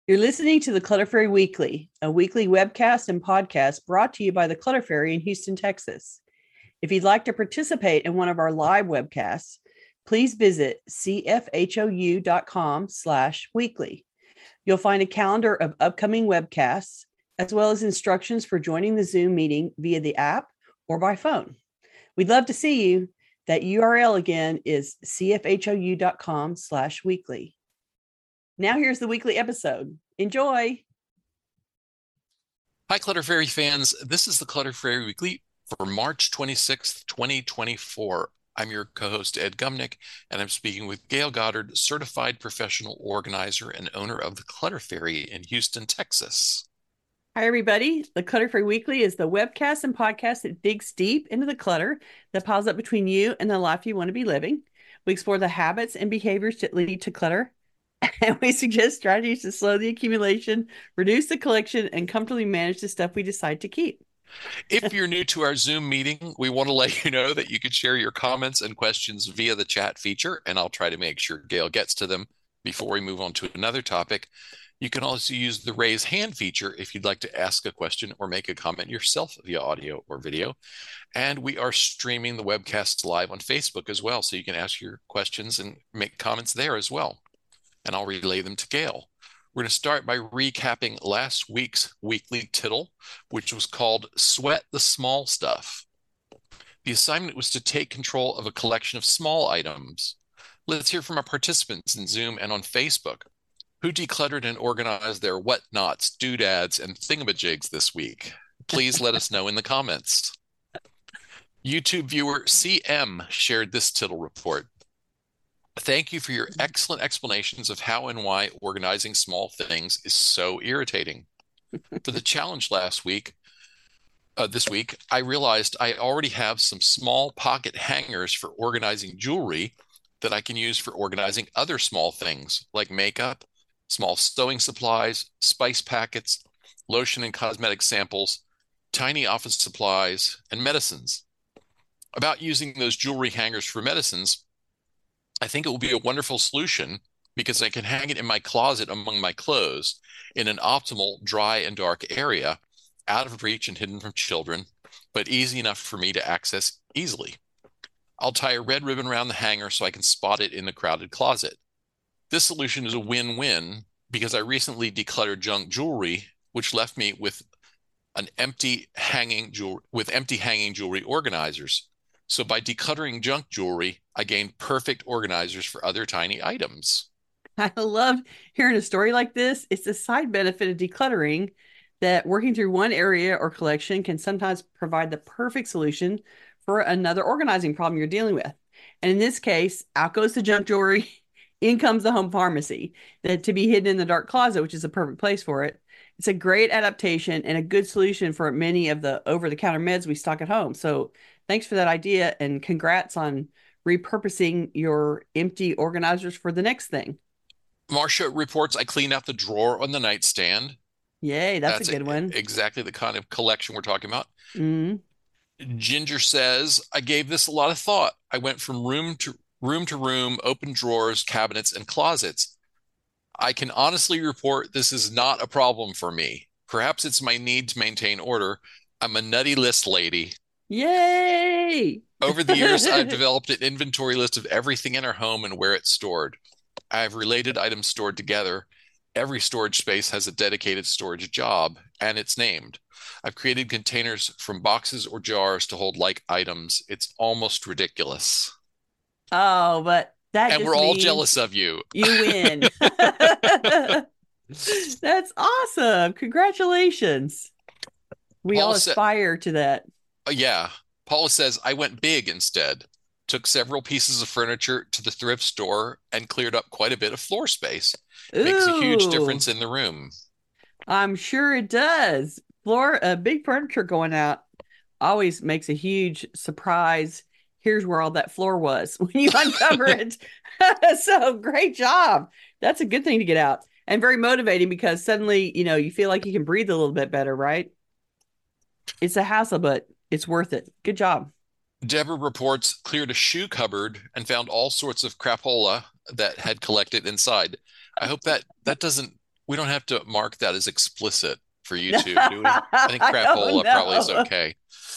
You're listening to the Clutter Fairy Weekly, a weekly webcast and podcast brought to you by the Clutter Fairy in Houston, Texas. If you'd like to participate in one of our live webcasts, please visit cfhou.com/weekly. You'll find a calendar of upcoming webcasts, as well as instructions for joining the Zoom meeting via the app or by phone. We'd love to see you. That URL again is cfhou.com/weekly. Now here's the weekly episode. Enjoy. Hi, Clutter Fairy fans. This is the Clutter Fairy Weekly for March 26th, 2024. I'm your co-host, Ed Gumnick, and I'm speaking with Gail Goddard, certified professional organizer and owner of the Clutter Fairy in Houston, Texas. Hi, everybody. The Clutter Fairy Weekly is the webcast and podcast that digs deep into the clutter that piles up between you and the life you want to be living. We explore the habits and behaviors that lead to clutter, and we suggest strategies to slow the accumulation, reduce the collection, and comfortably manage the stuff we decide to keep. If you're new to our Zoom meeting, we want to let you know that you can share your comments and questions via the chat feature, and I'll try to make sure Gail gets to them before we move on to another topic. You can also use the raise hand feature if you'd like to ask a question or make a comment yourself via audio or video. And we are streaming the webcast live on Facebook as well, so you can ask your questions and make comments there as well. And I'll relay them to Gail. We're going to start by recapping last week's weekly tittle, which was called Sweat the Small Stuff. The assignment was to take control of a collection of small items. Let's hear from our participants in Zoom and on Facebook. Who decluttered and organized their whatnots, doodads, and thingamajigs this week? Please let us know in the comments. YouTube viewer CM shared this tittle report. Thank you for your excellent explanations of how and why organizing small things is so irritating. For the challenge this week, I realized I already have some small pocket hangers for organizing jewelry that I can use for organizing other small things like makeup, small sewing supplies, spice packets, lotion and cosmetic samples, tiny office supplies, and medicines. About using those jewelry hangers for medicines, I think it will be a wonderful solution because I can hang it in my closet among my clothes in an optimal dry and dark area, out of reach and hidden from children, but easy enough for me to access easily. I'll tie a red ribbon around the hanger so I can spot it in the crowded closet. This solution is a win-win because I recently decluttered junk jewelry, which left me with empty hanging jewelry organizers. So by decluttering junk jewelry, I gained perfect organizers for other tiny items. I love hearing a story like this. It's a side benefit of decluttering that working through one area or collection can sometimes provide the perfect solution for another organizing problem you're dealing with. And in this case, out goes the junk jewelry, in comes the home pharmacy, that to be hidden in the dark closet, which is a perfect place for it. It's a great adaptation and a good solution for many of the over-the-counter meds we stock at home. So thanks for that idea, and congrats on repurposing your empty organizers for the next thing. Marcia reports I cleaned out the drawer on the nightstand. Yay, that's a good one. Exactly the kind of collection we're talking about. Mm-hmm. Ginger says, I gave this a lot of thought. I went from room to room, open drawers, cabinets, and closets. I can honestly report this is not a problem for me. Perhaps it's my need to maintain order. I'm a nutty list lady. Yay! Over the years, I've developed an inventory list of everything in our home and where it's stored. I have related items stored together. Every storage space has a dedicated storage job, and it's named. I've created containers from boxes or jars to hold like items. It's almost ridiculous. Oh, but that and just we're all means jealous of you. You win. That's awesome. Congratulations. We all aspire to that. Yeah. Paula says, I went big instead. Took several pieces of furniture to the thrift store and cleared up quite a bit of floor space. Makes a huge difference in the room. I'm sure it does. Big furniture going out always makes a huge surprise. Here's where all that floor was when you uncover it. So great job. That's a good thing to get out, and very motivating because suddenly, you feel like you can breathe a little bit better, right? It's a hassle, but it's worth it. Good job. Deborah reports cleared a shoe cupboard and found all sorts of crapola that had collected inside. I hope that doesn't We don't have to mark that as explicit for YouTube, do we? I think I don't crapola probably is know. okay.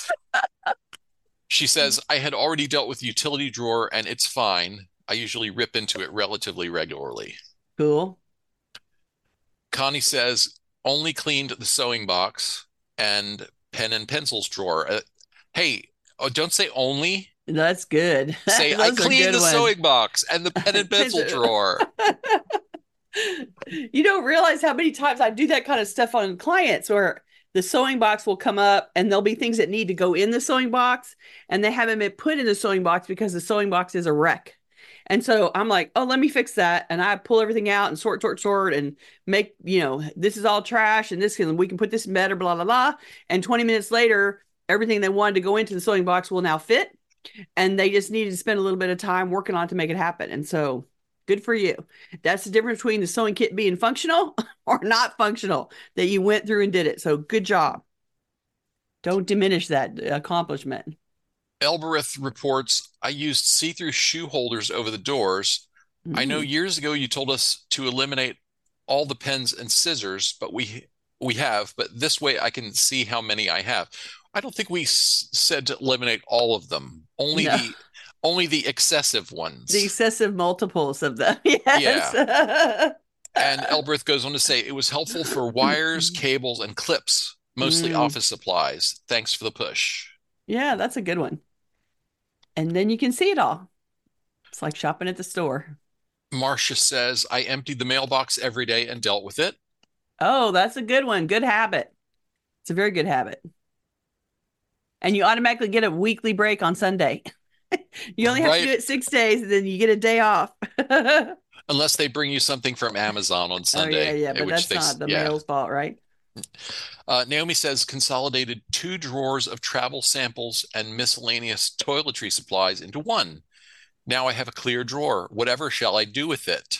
She says, I had already dealt with the utility drawer and it's fine. I usually rip into it relatively regularly. Cool. Connie says, only cleaned the sewing box and pen and pencils drawer. Hey, oh, don't say only. That's good. Say, I Those are cleaned good the ones. sewing box and the pen and pencil drawer. You don't realize how many times I do that kind of stuff on clients where the sewing box will come up and there'll be things that need to go in the sewing box and they haven't been put in the sewing box because the sewing box is a wreck. And so I'm like, oh, let me fix that. And I pull everything out and sort and make, this is all trash and we can put this in better, blah, blah, blah. And 20 minutes later, everything they wanted to go into the sewing box will now fit. And they just needed to spend a little bit of time working on it to make it happen. And so good for you. That's the difference between the sewing kit being functional or not functional, that you went through and did it. So good job. Don't diminish that accomplishment. Elbereth reports, I used see-through shoe holders over the doors. I know Mm. years ago you told us to eliminate all the pens and scissors, but we have, but this way I can see how many I have. I don't think we said to eliminate all of them, No, only the excessive the ones. excessive multiples of them. Yeah. Yes. And Elbereth goes on to say it was helpful for wires, cables, and clips, mostly Mm. office supplies. Thanks for the push. Yeah, that's a good one. And then you can see it all. It's like shopping at the store. Marcia says, I emptied the mailbox every day and dealt with it. Oh, that's a good one. Good habit. It's a very good habit. And you automatically get a weekly break on Sunday. You only have to do Right. it 6 days, and then you get a day off. Oh, Unless they bring you something from Amazon on yeah, Sunday, yeah, but which that's they, not the yeah. mail's fault, right? Naomi says consolidated 2 drawers of travel samples and miscellaneous toiletry supplies into one. Now I have a clear drawer. Whatever shall I do with it?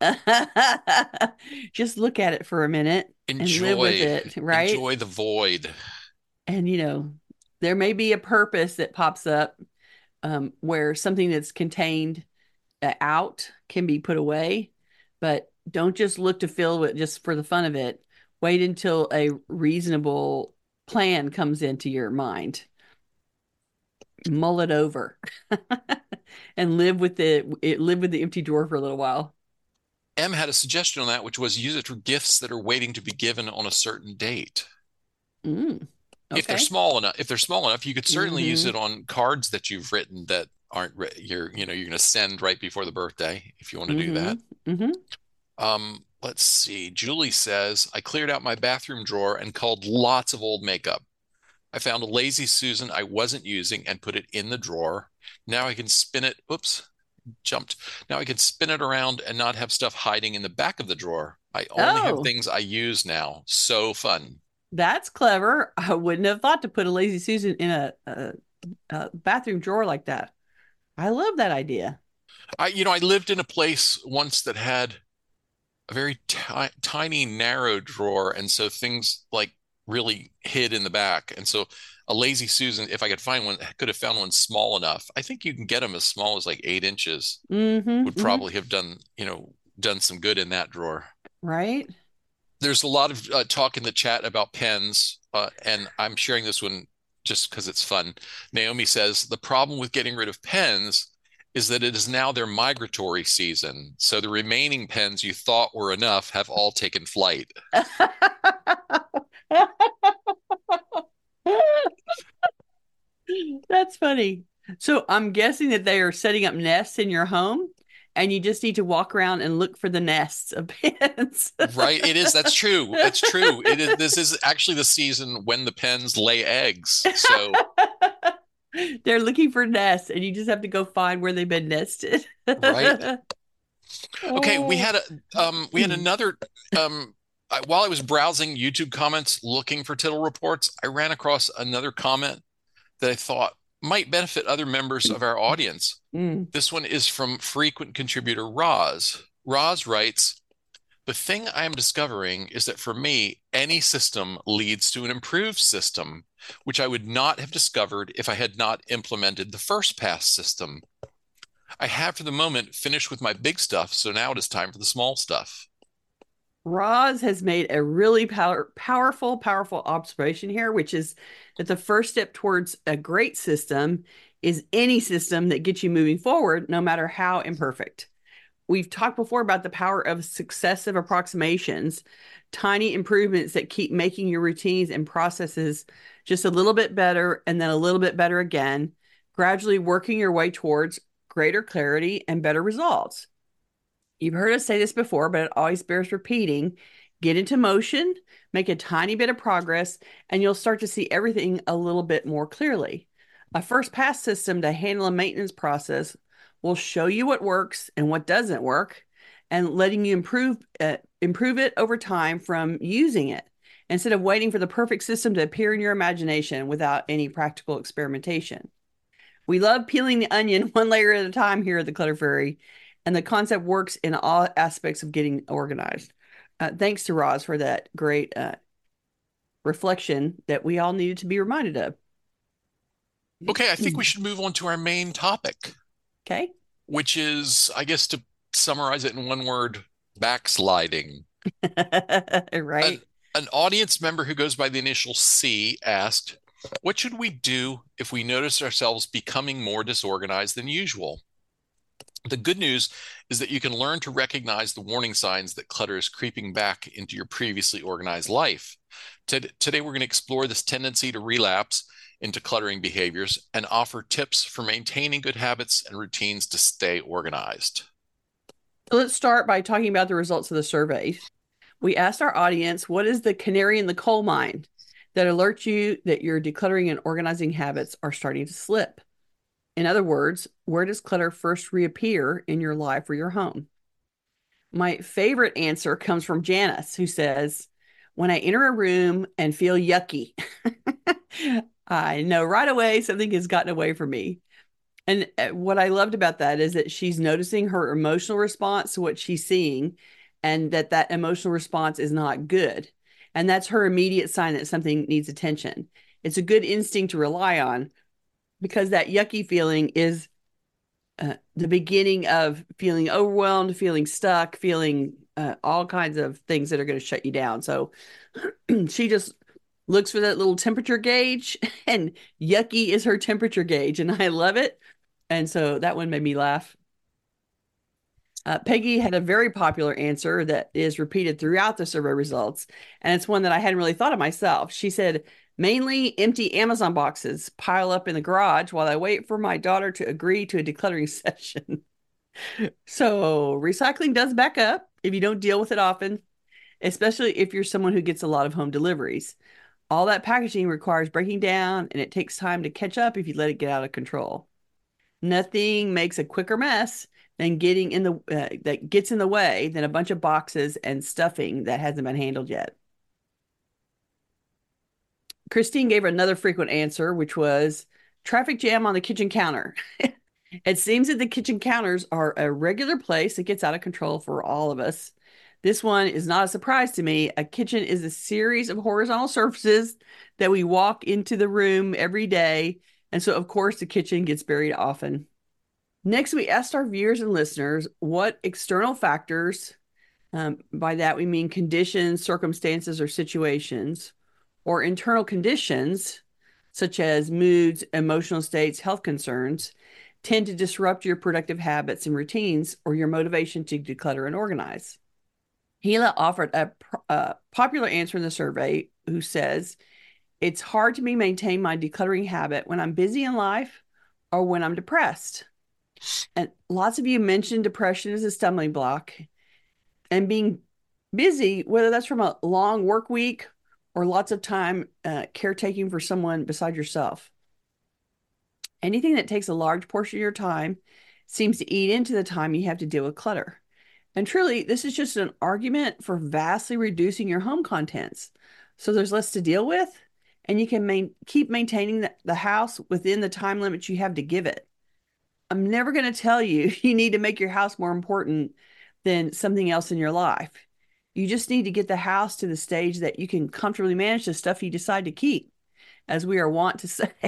Just look at it for a minute and live with Enjoy, it, right? enjoy the void. And there may be a purpose that pops up where something that's contained out can be put away, but don't just look to fill it just for the fun of it. Wait until a reasonable plan comes into your mind. Mull it over and live with the empty drawer for a little while. M had a suggestion on that, which was use it for gifts that are waiting to be given on a certain date. Mm, okay. If they're small enough, you could certainly use Mm-hmm. it on cards that you've written that aren't you're going to send right before the birthday if you want to do Mm-hmm. that. Mm-hmm. Let's see. Julie says, I cleared out my bathroom drawer and culled lots of old makeup. I found a Lazy Susan I wasn't using and put it in the drawer. Now I can spin it. Oops, jumped. Now I can spin it around and not have stuff hiding in the back of the drawer. I only have Oh, things I use now. So fun. that's clever. I wouldn't have thought to put a lazy Susan in a bathroom drawer like that. I love that idea. I lived in a place once that had a very tiny, narrow drawer, and so things like really hid in the back. And so a Lazy Susan, if I could find one, could have found one small enough. I think you can get them as small as like 8 inches. Mm-hmm. Would Mm-hmm. probably have done some good in that drawer. Right? There's a lot of talk in the chat about pens, and I'm sharing this one just because it's fun. Naomi says the problem with getting rid of pens is that it is now their migratory season. So the remaining pens you thought were enough have all taken flight. That's funny. So I'm guessing that they are setting up nests in your home and you just need to walk around and look for the nests of pins. Right? It is. That's true. That's true. It is. This is actually the season when the pens lay eggs. So, They're looking for nests and you just have to go find where they've been nested. right. Okay, Oh. we had another while I was browsing YouTube comments looking for tittle reports, I ran across another comment that I thought might benefit other members of our audience. Mm. This one is from frequent contributor Roz. Roz writes, the thing I am discovering is that for me, any system leads to an improved system, which I would not have discovered if I had not implemented the first pass system. I have for the moment finished with my big stuff, so now it is time for the small stuff. Roz has made a really powerful observation here, which is that the first step towards a great system is any system that gets you moving forward, no matter how imperfect. We've talked before about the power of successive approximations, tiny improvements that keep making your routines and processes just a little bit better and then a little bit better again, gradually working your way towards greater clarity and better results. You've heard us say this before, but it always bears repeating. Get into motion, make a tiny bit of progress, and you'll start to see everything a little bit more clearly. A first pass system to handle a maintenance process will show you what works and what doesn't work, and letting you improve it over time from using it instead of waiting for the perfect system to appear in your imagination without any practical experimentation. We love peeling the onion one layer at a time here at the Clutter Fairy, and the concept works in all aspects of getting organized. Thanks to Roz for that great reflection that we all needed to be reminded of. Okay, I think we should move on to our main topic, Okay. which is, I guess, to summarize it in one word, backsliding. Right. An audience member who goes by the initial C asked, what should we do if we notice ourselves becoming more disorganized than usual? The good news is that you can learn to recognize the warning signs that clutter is creeping back into your previously organized life. Today, we're going to explore this tendency to relapse into cluttering behaviors and offer tips for maintaining good habits and routines to stay organized. So let's start by talking about the results of the survey. We asked our audience, what is the canary in the coal mine that alerts you that your decluttering and organizing habits are starting to slip? In other words, where does clutter first reappear in your life or your home? My favorite answer comes from Janice, who says, when I enter a room and feel yucky, I know right away something has gotten away from me. And what I loved about that is that she's noticing her emotional response to what she's seeing, and that emotional response is not good. And that's her immediate sign that something needs attention. It's a good instinct to rely on, because that yucky feeling is the beginning of feeling overwhelmed, feeling stuck, feeling all kinds of things that are going to shut you down. So she just looks for that little temperature gauge, and yucky is her temperature gauge. And I love it. And so that one made me laugh. Peggy had a very popular answer that is repeated throughout the survey results, and it's one that I hadn't really thought of myself. She said, mainly empty Amazon boxes pile up in the garage while I wait for my daughter to agree to a decluttering session. So recycling does back up if you don't deal with it often, especially if you're someone who gets a lot of home deliveries. All that packaging requires breaking down, and it takes time to catch up if you let it get out of control. Nothing makes a quicker mess than getting in the that gets in the way than a bunch of boxes and stuffing that hasn't been handled yet. Christine gave another frequent answer, which was traffic jam on the kitchen counter. It seems that the kitchen counters are a regular place that gets out of control for all of us. This one is not a surprise to me. A kitchen is a series of horizontal surfaces that we walk into the room every day. And so, of course, the kitchen gets buried often. Next, we asked our viewers and listeners what external factors, by that we mean conditions, circumstances, or situations, or internal conditions, such as moods, emotional states, health concerns, tend to disrupt your productive habits and routines or your motivation to declutter and organize. Gila offered a popular answer in the survey, who says, it's hard to me maintain my decluttering habit when I'm busy in life or when I'm depressed. And lots of you mentioned depression as a stumbling block, and being busy, whether that's from a long work week or lots of time caretaking for someone beside yourself. Anything that takes a large portion of your time seems to eat into the time you have to deal with clutter. And truly, this is just an argument for vastly reducing your home contents. So there's less to deal with, and you can keep maintaining the house within the time limits you have to give it. I'm never going to tell you you need to make your house more important than something else in your life. You just need to get the house to the stage that you can comfortably manage the stuff you decide to keep, as we are wont to say.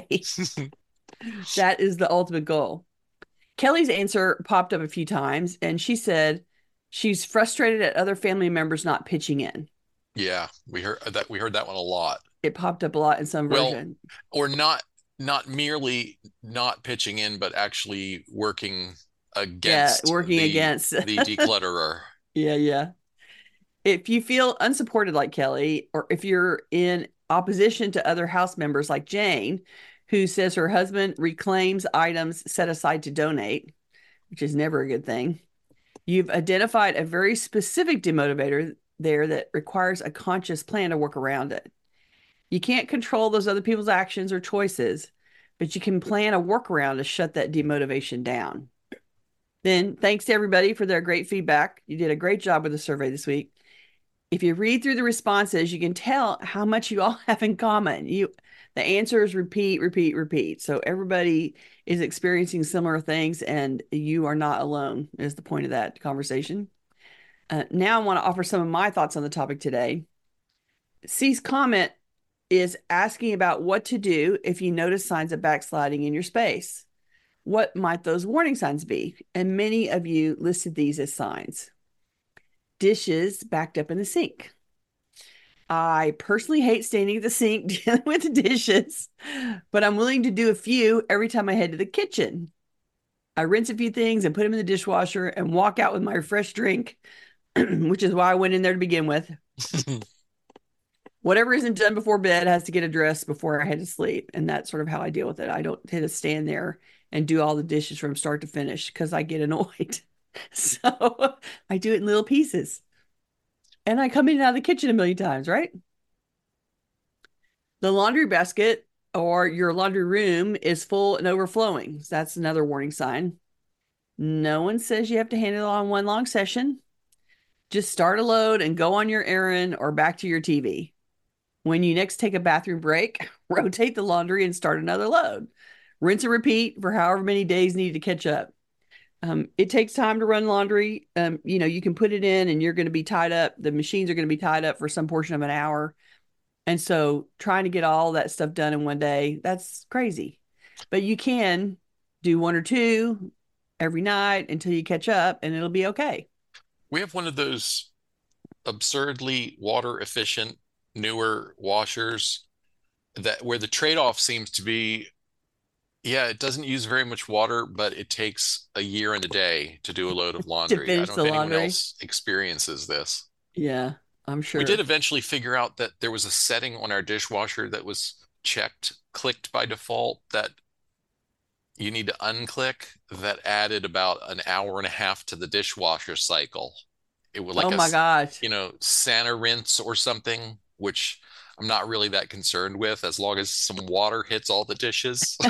That is the ultimate goal. Kelly's answer popped up a few times, and she said, She's frustrated at other family members not pitching in. Yeah, we heard that one a lot. It popped up a lot in some Well, version. or not merely not pitching in, but actually working Yeah, against working the against. the declutterer. Yeah, yeah. If you feel unsupported like Kelly, or if you're in opposition to other house members like Jane, who says her husband reclaims items set aside to donate, which is never a good thing, you've identified a very specific demotivator there that requires a conscious plan to work around it. You can't control those other people's actions or choices, but you can plan a workaround to shut that demotivation down. Then, thanks to everybody for their great feedback. You did a great job with the survey this week. If you read through the responses, you can tell how much you all have in common. The answers repeat, repeat, repeat. So everybody is experiencing similar things, and you are not alone, is the point of that conversation. Now I want to offer some of my thoughts on the topic today. C's comment is asking about what to do if you notice signs of backsliding in your space. What might those warning signs be? And many of you listed these as signs. Dishes backed up in the sink. I personally hate standing at the sink dealing with the dishes, but I'm willing to do a few every time I head to the kitchen. I rinse a few things and put them in the dishwasher and walk out with my fresh drink, which is why I went in there to begin with. Whatever isn't done before bed has to get addressed before I head to sleep. And that's sort of how I deal with it. I don't tend to stand there and do all the dishes from start to finish because I get annoyed. So I do it in little pieces. And I come in and out of the kitchen a million times, right? The laundry basket or your laundry room is full and overflowing. So that's another warning sign. No one says you have to handle it on one long session. Just start a load and go on your errand or back to your TV. When you next take a bathroom break, rotate the laundry and start another load. Rinse and repeat for however many days needed to catch up. It takes time to run laundry. You can put it in and you're going to be tied up. The machines are going to be tied up for some portion of an hour. And so trying to get all that stuff done in one day, that's crazy. But you can do one or two every night until you catch up and it'll be okay. We have one of those absurdly water efficient newer washers that where the trade-off seems to be, yeah, it doesn't use very much water, but it takes a year and a day to do a load of To laundry. I finish don't the know if anyone laundry. else experiences this. Yeah, I'm We did sure. eventually figure out that there was a setting on our dishwasher that was clicked by default that you need to unclick that added about an hour and a half to the dishwasher cycle. It was Oh like my gosh. Santa rinse or something, which I'm not really that concerned with as long as some water hits all the dishes.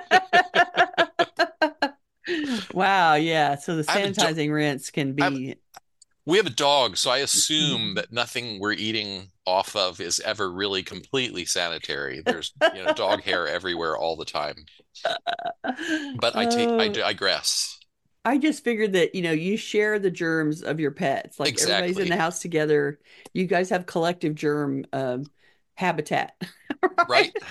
Wow, yeah. So the I have a do sanitizing rinse can I have be We have a dog, so I assume that nothing we're eating off of is ever really completely sanitary. There's, dog hair everywhere all the time. But I Oh, digress. I just figured that, you share the germs of your pets. Like everybody's in Exactly. the house together. You guys have collective germ habitat, Right? right?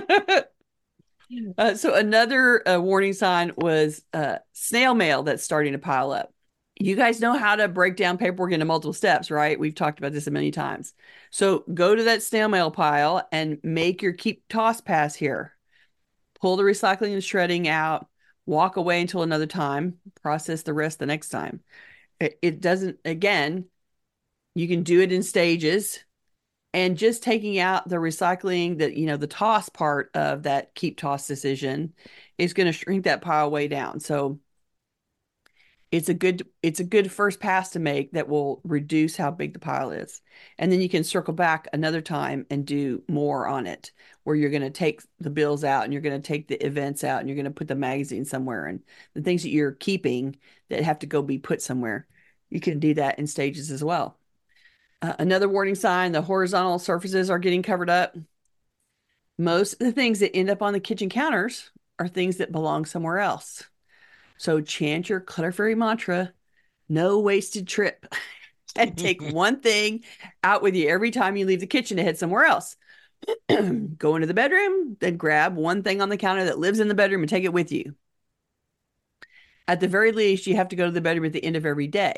So another warning sign was snail mail that's starting to pile up. You guys know how to break down paperwork into multiple steps, right? We've talked about this a million times. So go to that snail mail pile and make your keep toss pass here. Pull the recycling and shredding out, walk away until another time, process the rest the next time. It doesn't, again, you can do it in stages. And just taking out the recycling, the toss part of that keep toss decision is going to shrink that pile way down. So it's a good first pass to make that will reduce how big the pile is. And then you can circle back another time and do more on it, where you're going to take the bills out and you're going to take the events out and you're going to put the magazine somewhere and the things that you're keeping that have to go be put somewhere. You can do that in stages as well. Another warning sign, the horizontal surfaces are getting covered up. Most of the things that end up on the kitchen counters are things that belong somewhere else. So chant your clutter fairy mantra, no wasted trip, and take one thing out with you every time you leave the kitchen to head somewhere else. Go into the bedroom, then grab one thing on the counter that lives in the bedroom and take it with you. At the very least, you have to go to the bedroom at the end of every day.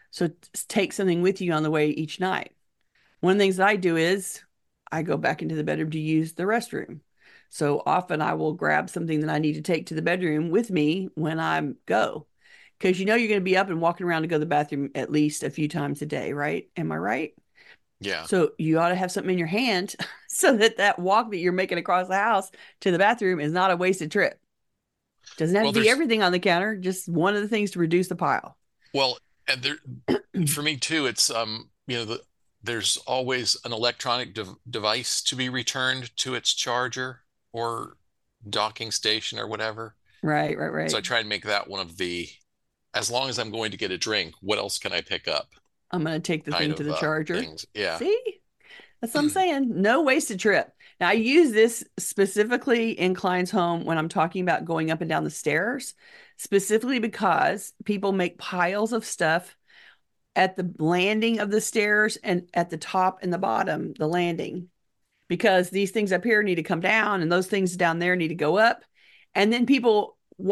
So take something with you on the way each night. One of the things that I do is I go back into the bedroom to use the restroom. So often I will grab something that I need to take to the bedroom with me when I go. Because you're going to be up and walking around to go to the bathroom at least a few times a day, right? Am I right? Yeah. So you ought to have something in your hand so that that walk that you're making across the house to the bathroom is not a wasted trip. Doesn't have to Well, be there's everything on the counter, just one of the things to reduce the pile. well, and there for me too, it's there's always an electronic device to be returned to its charger or docking station or whatever. Right, right, So I right. try and make that one of the, as long as I'm going to get a drink, what else can I pick up I'm going to take the kind thing to of the charger. things. Yeah. See? That's what I'm saying. No wasted trip. Now, I use this specifically in clients' home when I'm talking about going up and down the stairs, specifically because people make piles of stuff at the landing of the stairs and at the top and the bottom, the landing, because these things up here need to come down and those things down there need to go up. And then people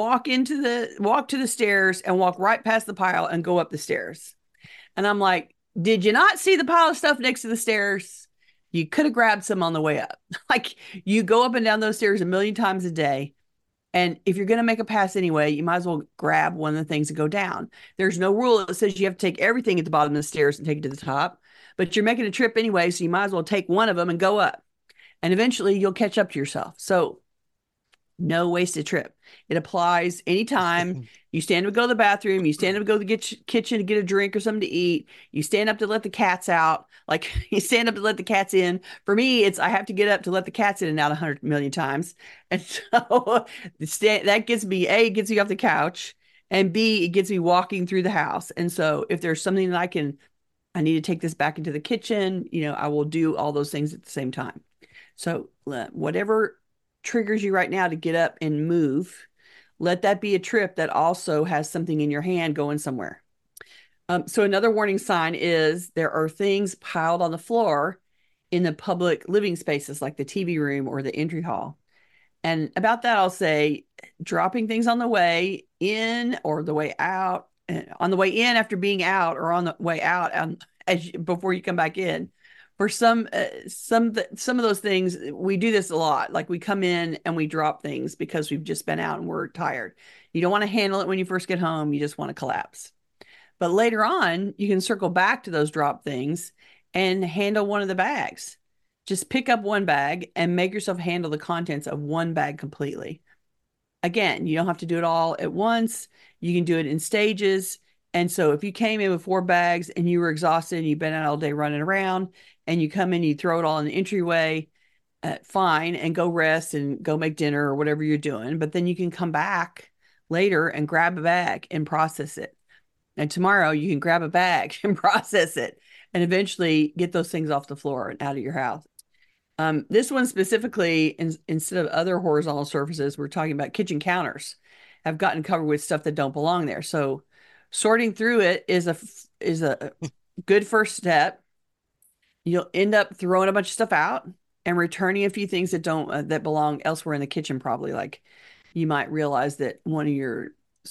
walk to the stairs and walk right past the pile and go up the stairs. And I'm like, did you not see the pile of stuff next to the stairs? You could have grabbed some on the way up. Like you go up and down those stairs a million times a day. And if you're going to make a pass anyway, you might as well grab one of the things and go down. There's no rule that says you have to take everything at the bottom of the stairs and take it to the top, but you're making a trip anyway. So you might as well take one of them and go up. And eventually you'll catch up to yourself. So no wasted trip. It applies anytime you stand up to go to the bathroom, you stand up to go to the kitchen to get a drink or something to eat, you stand up to let the cats out, like you stand up to let the cats in. For me, it's I have to get up to let the cats in and out 100 million times. And so that gets me, A, it gets me off the couch, and B, it gets me walking through the house. And so if there's something that I need to take this back into the kitchen, I will do all those things at the same time. So whatever triggers you right now to get up and move, let that be a trip that also has something in your hand going somewhere. So another warning sign is there are things piled on the floor in the public living spaces like the TV room or the entry hall. And about that, I'll say dropping things on the way in or the way out, on the way in after being out or on the way out before you come back in. For some of those things, we do this a lot. Like we come in and we drop things because we've just been out and we're tired. You don't want to handle it when you first get home. You just want to collapse. But later on, you can circle back to those drop things and handle one of the bags. Just pick up one bag and make yourself handle the contents of one bag completely. Again, you don't have to do it all at once. You can do it in stages. And so if you came in with 4 bags and you were exhausted and you've been out all day running around and you come in, you throw it all in the entryway, fine, and go rest and go make dinner or whatever you're doing. But then you can come back later and grab a bag and process it. And tomorrow you can grab a bag and process it and eventually get those things off the floor and out of your house. This one specifically, instead of other horizontal surfaces, we're talking about kitchen counters have gotten covered with stuff that don't belong there. So sorting through it is a good first step. You'll end up throwing a bunch of stuff out and returning a few things that don't that belong elsewhere in the kitchen. Probably like you might realize that one of your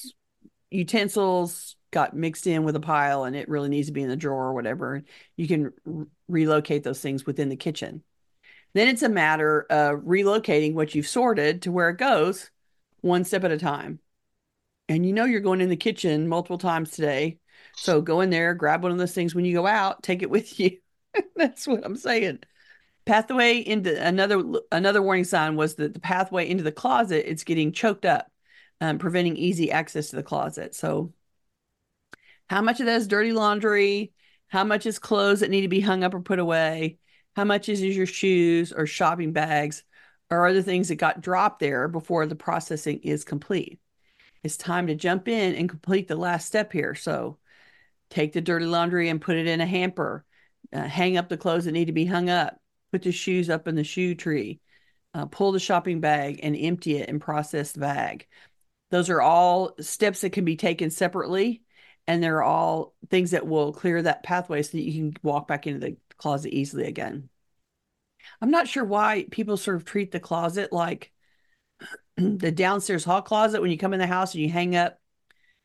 utensils got mixed in with a pile and it really needs to be in the drawer or whatever. You can relocate those things within the kitchen. Then it's a matter of relocating what you've sorted to where it goes one step at a time. And you're going in the kitchen multiple times today. So go in there, grab one of those things when you go out, take it with you. That's what I'm saying. Pathway into another warning sign was that the pathway into the closet, it's getting choked up, preventing easy access to the closet. So how much of that is dirty laundry? How much is clothes that need to be hung up or put away? How much is your shoes or shopping bags or other things that got dropped there before the processing is complete? It's time to jump in and complete the last step here. So take the dirty laundry and put it in a hamper. Hang up the clothes that need to be hung up. Put the shoes up in the shoe tree. Pull the shopping bag and empty it and process the bag. Those are all steps that can be taken separately, and they're all things that will clear that pathway so that you can walk back into the closet easily again. I'm not sure why people sort of treat the closet like the downstairs hall closet when you come in the house and you hang up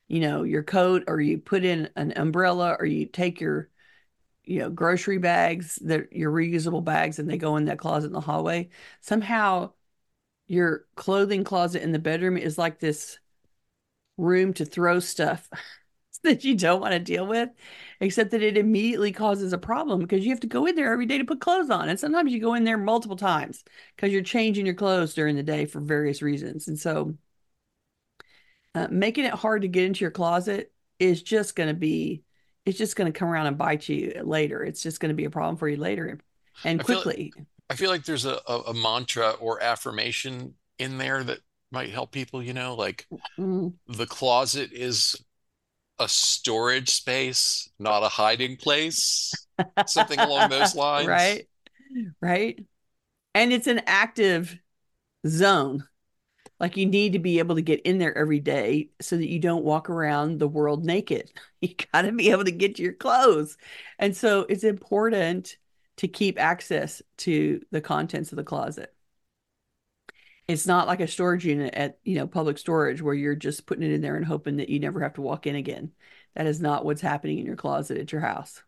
your coat, or you put in an umbrella, or you take your, grocery bags, that your reusable bags, and they go in that closet in the hallway. Somehow your clothing closet in the bedroom is like this room to throw stuff that you don't want to deal with, except that it immediately causes a problem because you have to go in there every day to put clothes on. And sometimes you go in there multiple times because you're changing your clothes during the day for various reasons. And so making it hard to get into your closet is just going to be, it's just going to come around and bite you later. It's just going to be a problem for you later and I feel quickly. I feel like there's a mantra or affirmation in there that might help people, like Mm. the closet is a storage space, not a hiding place, something along those lines. Right, right. And it's an active zone. Like you need to be able to get in there every day so that you don't walk around the world naked. You got to be able to get to your clothes. And so it's important to keep access to the contents of the closet. It's not like a storage unit at, public storage where you're just putting it in there and hoping that you never have to walk in again. That is not what's happening in your closet at your house.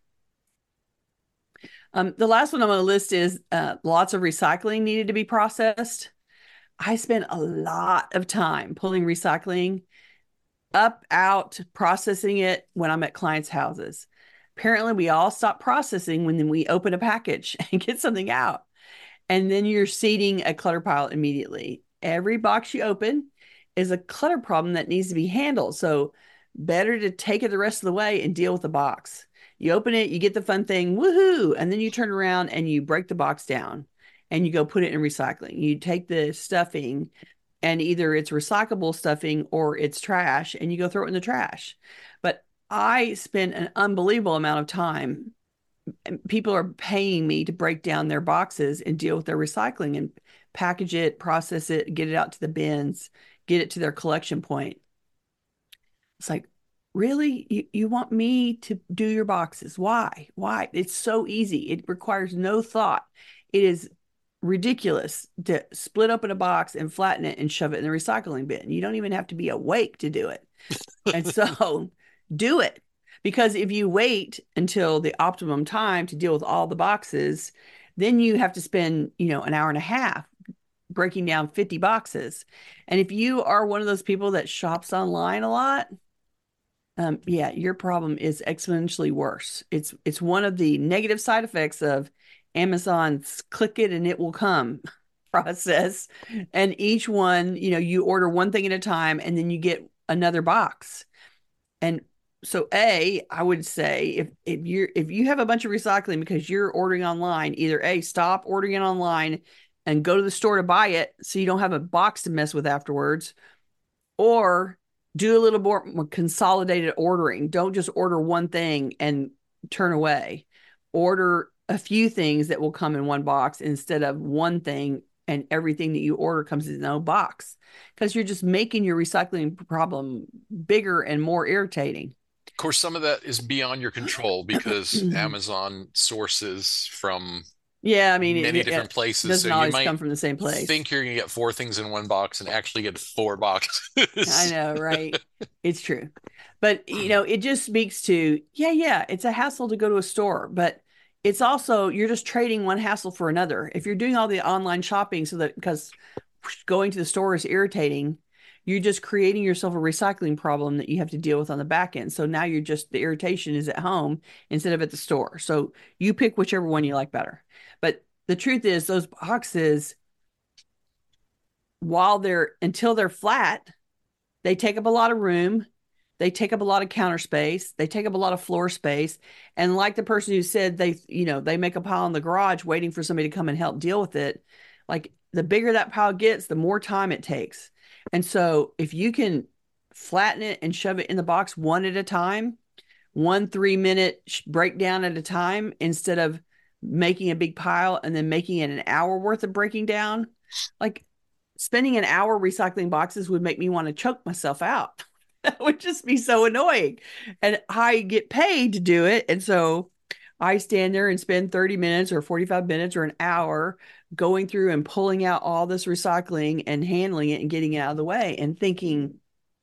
The last one I'm on the list is lots of recycling needed to be processed. I spent a lot of time pulling recycling up, out, processing it when I'm at clients' houses. Apparently, we all stop processing when we open a package and get something out. And then you're seeding a clutter pile immediately. Every box you open is a clutter problem that needs to be handled. So, better to take it the rest of the way and deal with the box. You open it, you get the fun thing, woohoo, and then you turn around and you break the box down and you go put it in recycling. You take the stuffing, and either it's recyclable stuffing or it's trash, and you go throw it in the trash. But I spend an unbelievable amount of time. People are paying me to break down their boxes and deal with their recycling and package it, process it, get it out to the bins, get it to their collection point. It's like, really? You want me to do your boxes? Why? Why? It's so easy. It requires no thought. It is ridiculous to split open a box and flatten it and shove it in the recycling bin. You don't even have to be awake to do it. And so do it. Because if you wait until the optimum time to deal with all the boxes, then you have to spend, an hour and a half breaking down 50 boxes. And if you are one of those people that shops online a lot, yeah, your problem is exponentially worse. It's one of the negative side effects of Amazon's click it and it will come process. And each one, you order one thing at a time and then you get another box. And so I would say if you have a bunch of recycling because you're ordering online, either stop ordering it online and go to the store to buy it so you don't have a box to mess with afterwards, or do a little more consolidated ordering. Don't just order one thing and turn away. Order a few things that will come in one box instead of one thing and everything that you order comes in no box, because you're just making your recycling problem bigger and more irritating. Of course, some of that is beyond your control because Amazon sources from Yeah, I mean, many it different places. So doesn't you always might come from the same place. think you're going to get four things in one box and actually get four I boxes. know, right? It's true. But, it just speaks to, yeah, it's a hassle to go to a store, but it's also, you're just trading one hassle for another. If you're doing all the online shopping so that, because going to the store is irritating, you're just creating yourself a recycling problem that you have to deal with on the back end. So now the irritation is at home instead of at the store. So you pick whichever one you like better. But the truth is, those boxes, until they're flat, they take up a lot of room. They take up a lot of counter space. They take up a lot of floor space. And like the person who said they make a pile in the garage waiting for somebody to come and help deal with it. Like the bigger that pile gets, the more time it takes. And so if you can flatten it and shove it in the box one at a time, 1 3 minute breakdown at a time, instead of making a big pile and then making it an hour worth of breaking down, like spending an hour recycling boxes would make me want to choke myself out. That would just be so annoying. And I get paid to do it. And so I stand there and spend 30 minutes or 45 minutes or an hour going through and pulling out all this recycling and handling it and getting it out of the way and thinking,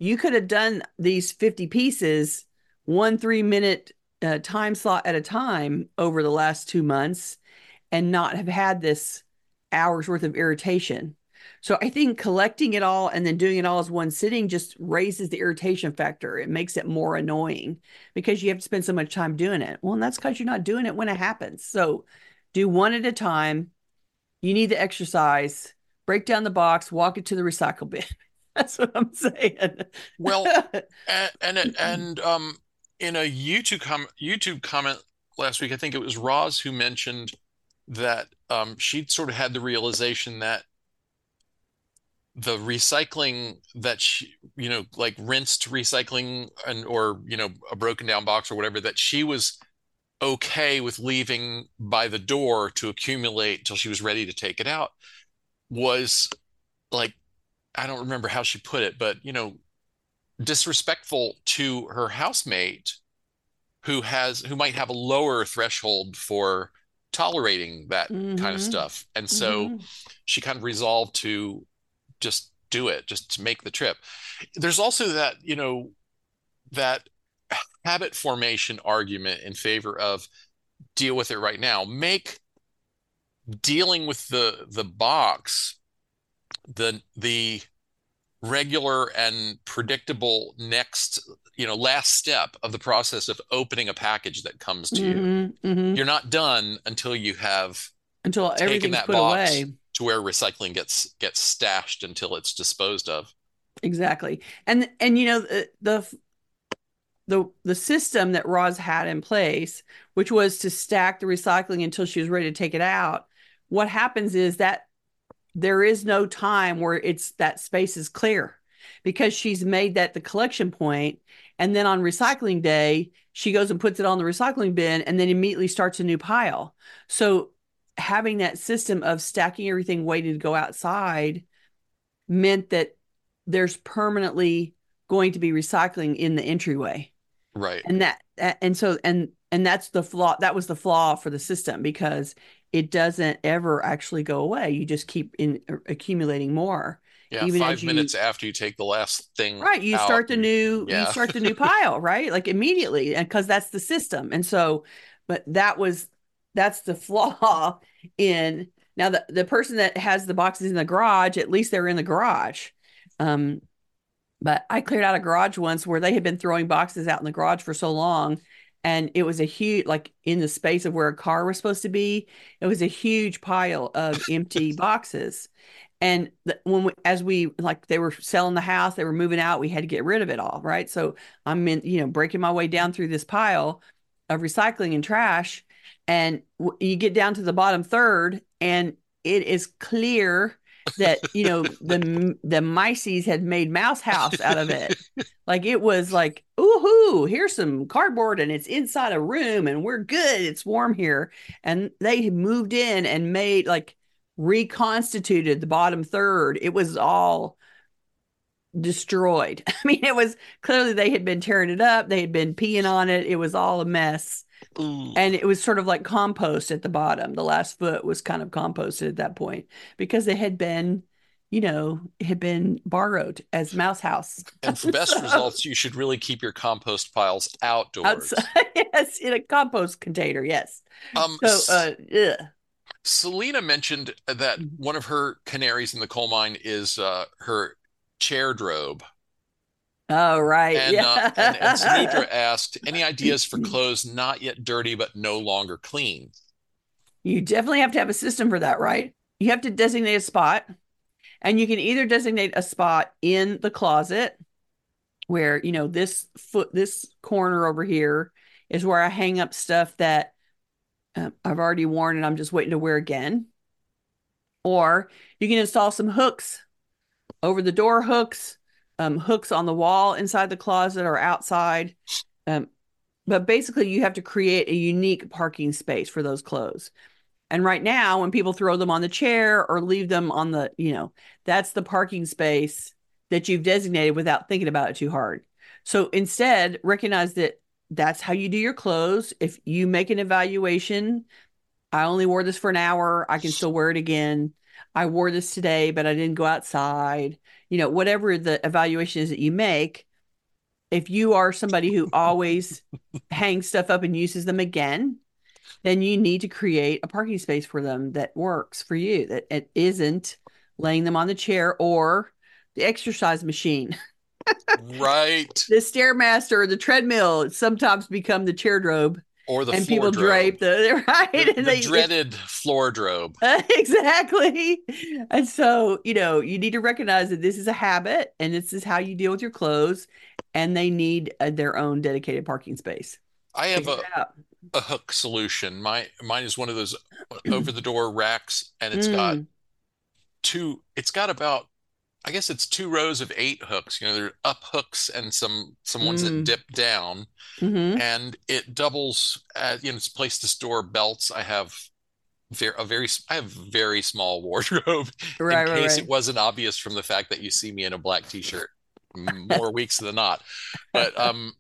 you could have done these 50 pieces, 1 3 minute time slot at a time over the last 2 months and not have had this hours worth of irritation. So I think collecting it all and then doing it all as one sitting just raises the irritation factor. It makes it more annoying because you have to spend so much time doing it. Well, and that's because you're not doing it when it happens. So do one at a time. You need the exercise. Break down the box, walk it to the recycle bin. That's what I'm saying. Well, and in a YouTube comment last week, I think it was Roz who mentioned that she'd sort of had the realization that the recycling that she, like rinsed recycling and or a broken down box or whatever, that she was okay with leaving by the door to accumulate till she was ready to take it out, was like, I don't remember how she put it, but disrespectful to her housemate who might have a lower threshold for tolerating that kind of Mm-hmm. stuff. And so Mm-hmm. she kind of resolved to just do it, just to make the trip. There's also that, that habit formation argument in favor of deal with it right now. Make dealing with the box the regular and predictable next, last step of the process of opening a package that comes to you. Mm-hmm. Mm-hmm. You're not done until you have Until taken everything's that put box away. to where recycling gets stashed until it's disposed of. Exactly. And the system that Roz had in place, which was to stack the recycling until she was ready to take it out. What happens is that there is no time where it's that space is clear because she's made that the collection point, and then on recycling day she goes and puts it on the recycling bin and then immediately starts a new pile. So having that system of stacking everything waiting to go outside meant that there's permanently going to be recycling in the entryway. Right. And that and so and that's the flaw. That was the flaw for the system because it doesn't ever actually go away. You just keep accumulating more Yeah, even as 5 minutes you after you take the last thing right, out, you yeah. start the new pile, right? Like immediately, and because that's the system. And so but that's the flaw in now the person that has the boxes in the garage, at least they're in the garage. Um, but I cleared out a garage once where they had been throwing boxes out in the garage for so long. And it was a huge, like in the space of where a car was supposed to be, it was a huge pile of empty boxes. And as we, like, they were selling the house, they were moving out, we had to get rid of it all. Right. So I'm breaking my way down through this pile of recycling and trash. And you get down to the bottom third, and it is clear that the mices had made mouse house out of it. Like it was like, ooh, here's some cardboard and it's inside a room and we're good. It's warm here. And they moved in and made like reconstituted the bottom third. It was all destroyed. I mean, it was clearly they had been tearing it up. They had been peeing on it. It was all a mess. Ooh. And it was sort of like compost at the bottom. The last foot was kind of composted at that point because it had been, it had been borrowed as mouse house. And for best So results, you should really keep your compost piles outdoors. outside, yes, in a compost container, yes. Um, So, yeah. Selena mentioned that one of her canaries in the coal mine is her chair drobe. Oh, right, And yeah. Samudra asked, any ideas for clothes not yet dirty but no longer clean? You definitely have to have a system for that, right? You have to designate a spot, and you can either designate a spot in the closet where, this corner over here is where I hang up stuff that I've already worn and I'm just waiting to wear again. Or you can install some hooks over the door hooks, hooks on the wall inside the closet or outside. Um, but basically, you have to create a unique parking space for those clothes. And right now, when people throw them on the chair or leave them on that's the parking space that you've designated without thinking about it too hard. So instead, recognize that that's how you do your clothes. If you make an evaluation, I only wore this for an hour, I can still wear it again. I wore this today, but I didn't go outside. Whatever the evaluation is that you make, if you are somebody who always hangs stuff up and uses them again, then you need to create a parking space for them that works for you, that it isn't laying them on the chair or the exercise machine. Right. The Stairmaster or the treadmill sometimes become the chair drobe, Or the and floor people drobe. drape the right, and The they dreaded floor drobe. exactly. And so, you need to recognize that this is a habit and this is how you deal with your clothes, and they need their own dedicated parking space. I have Figure it out. a hook solution. Mine is one of those over the door racks, and Mm, it's got about, I guess it's two rows of eight hooks. There are up hooks and some ones that mm, dip down, mm-hmm. and it doubles as, it's a place to store belts. I have very small wardrobe in Right, right, case it right. wasn't obvious from the fact that you see me in a black t-shirt more weeks than not. But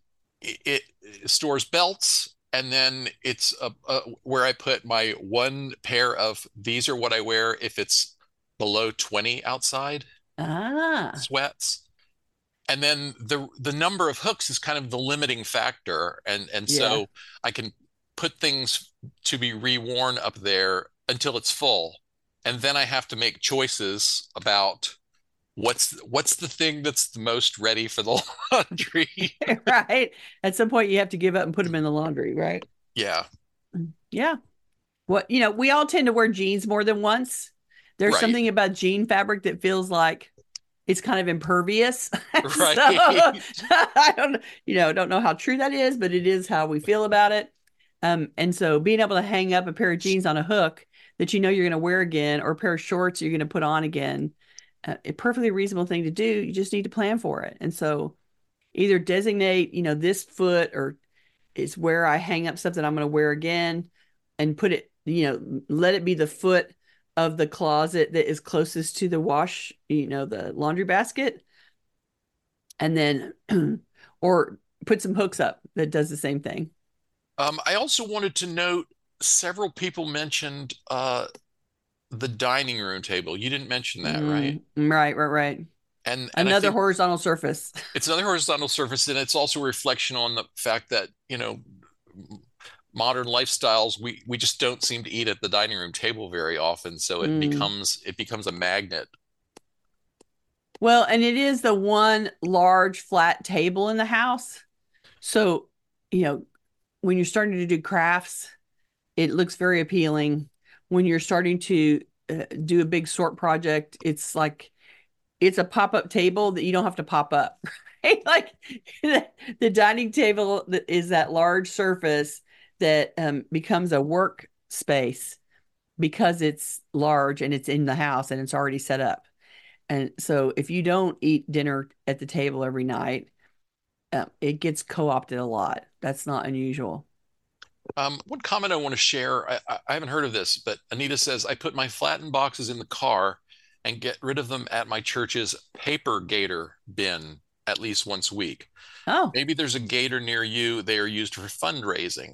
it stores belts, and then it's where I put my one pair of, these are what I wear if it's below 20 outside, Ah, sweats. And then the number of hooks is kind of the limiting factor, and yeah. so I can put things to be reworn up there until it's full, and then I have to make choices about what's the thing that's the most ready for the laundry. Right. At some point, you have to give up and put them in the laundry, right? Yeah, Yeah. We all tend to wear jeans more than once. There's right, something about jean fabric that feels like it's kind of impervious. So right. I don't know how true that is, but it is how we feel about it. And so being able to hang up a pair of jeans on a hook that you're going to wear again, or a pair of shorts you're going to put on again, a perfectly reasonable thing to do. You just need to plan for it. And so either designate, this foot or is where I hang up stuff that I'm going to wear again, and put it, let it be the foot of the closet that is closest to the wash, the laundry basket. And then, or put some hooks up that does the same thing. I also wanted to note several people mentioned the dining room table. You didn't mention that, right? Right, right, right. And I Another think horizontal surface. it's another horizontal surface, and it's also a reflection on the fact that, modern lifestyles, we just don't seem to eat at the dining room table very often, so Mm. it becomes a magnet. Well, and it is the one large flat table in the house. So, you know, when you're starting to do crafts, it looks very appealing. When you're starting to do a big sort project, it's like it's a pop-up table that you don't have to pop up. Right? Like the dining table is that large surface that becomes a work space because it's large and it's in the house and it's already set up. And so if you don't eat dinner at the table every night, it gets co-opted a lot. That's not unusual. One comment I want to share, I haven't heard of this, but Anita says, I put my flattened boxes in the car and get rid of them at my church's paper gator bin at least once a week. Oh, Maybe there's a gator near you. They are used for fundraising.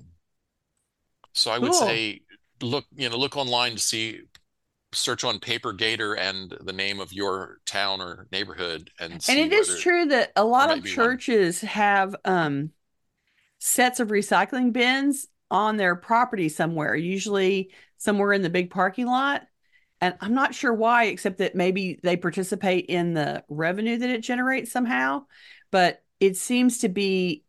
So I would cool. say look online to see, search on paper gator and the name of your town or neighborhood and And see it is whether true that a there lot might of be one. churches have sets of recycling bins on their property somewhere, usually somewhere in the big parking lot. And I'm not sure why, except that maybe they participate in the revenue that it generates somehow. But it seems to be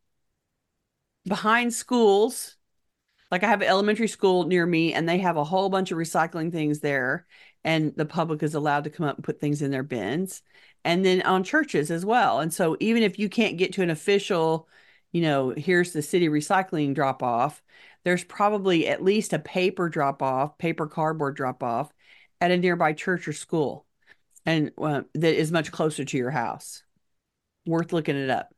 behind schools. Like I have an elementary school near me, and they have a whole bunch of recycling things there, and the public is allowed to come up and put things in their bins. And then on churches as well. And so even if you can't get to an official, here's the city recycling drop off, there's probably at least a paper drop off, paper cardboard drop off at a nearby church or school, and that is much closer to your house. Worth looking it up.